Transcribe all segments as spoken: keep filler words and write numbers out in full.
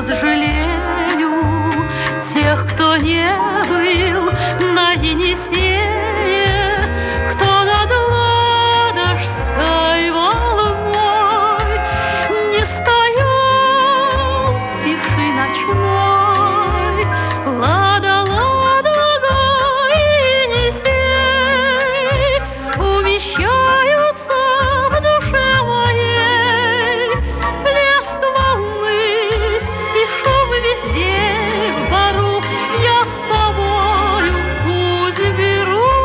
слез жалею тех, кто не был на Енисее, кто над Ладожской волной не стоял в тиши ночной. Лада, Ладога и Енисей умещаются в душе моей. Плеск волны и шум ветвей в бару я с собою в путь беру.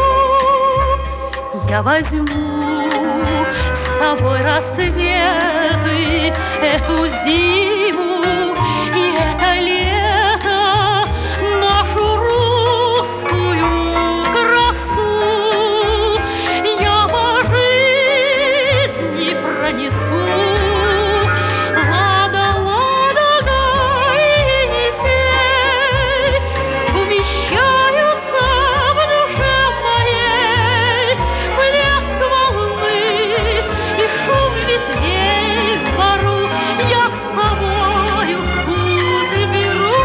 Я возьму с собой рассветы, эту зиму и это лето, нашу русскую красу. Я по жизни пронесу. Лада, Ладога и Енисей умещаются в душе моей. Плеск волны и шум ветвей в бару я с собою в путь беру.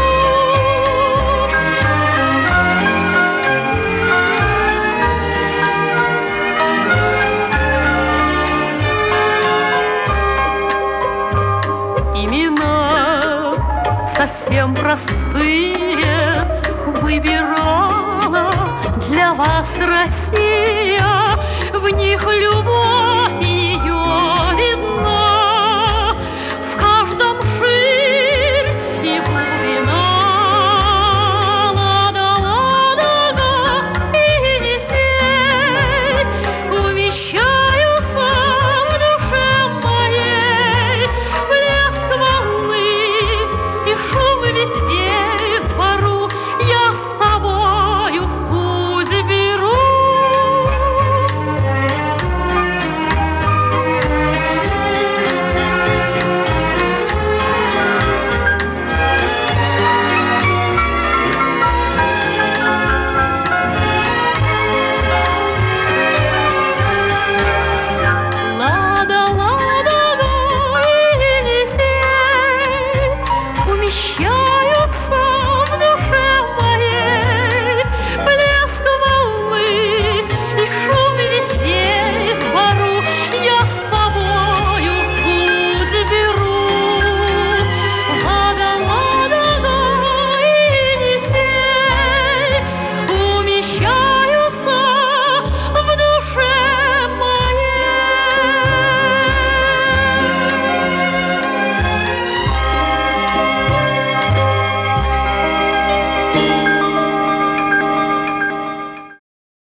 Имена совсем простые выбирала для вас Россия, в них любовь